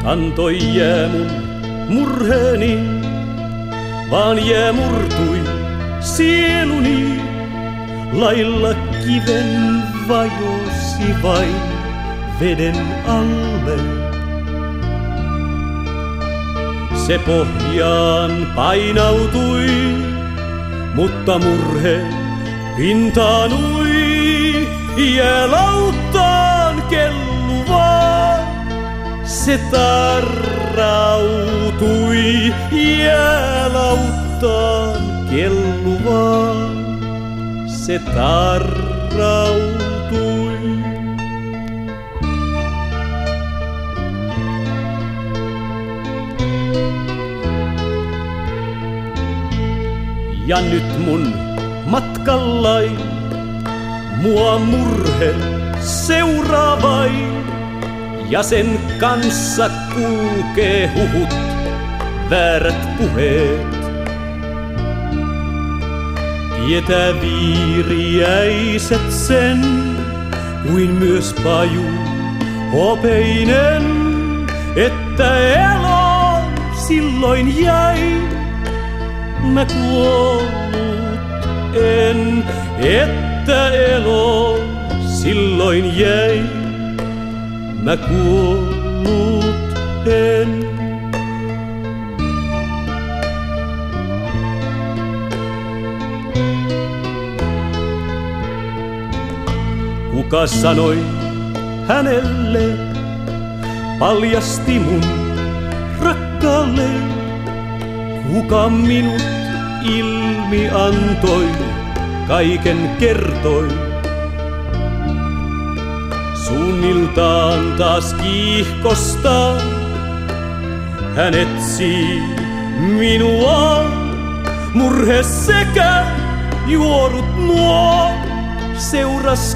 antoi jää mun murheeni, vaan jää murtui sieluni. Lailla kiven vajosi vain veden alle. Se pohjaan painautui, mutta murhe pintaanui. Jäälauttaan kelluvaan se tarrautui. Jäälauttaan kelluvaan se tarrautui. Ja nyt mun matkallai mua murhe seuraa vain, ja sen kanssa kulkee huhut, väärät puheet. Tietää viiriäiset sen, kuin myös paju hopeinen, että eloon silloin jäi. Mä kuollut en, että eloon silloin jäi. Mä kuollut en. Kuka sanoi hänelle, paljasti mun rakkaalle. Kuka minut ilmi antoi, kaiken kertoi. Suunniltaan taas kiihkostaa, hän etsii minua. Murhe sekä juorut nuo seuras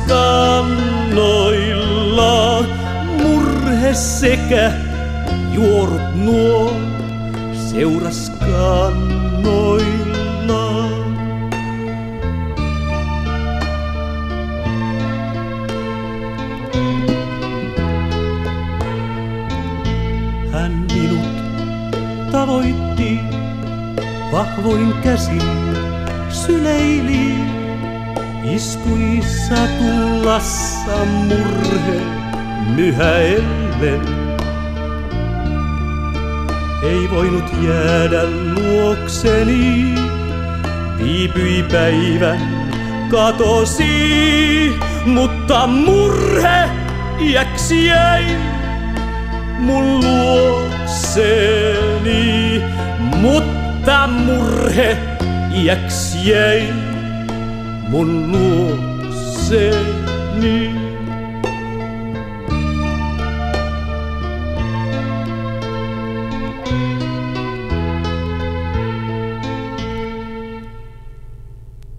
kannoilla. Murhe sekä juorut nuo seuras kannoilla. Hän minut tavoitti, vahvoin käsin syleili. Istui satulassa murhe myhäellen. Ei voinut jäädä luokseni, viipyi päivän, katosi. Mutta murhe iäksi jäi mun luokseni. Mutta murhe iäksi jäi mun luokseni.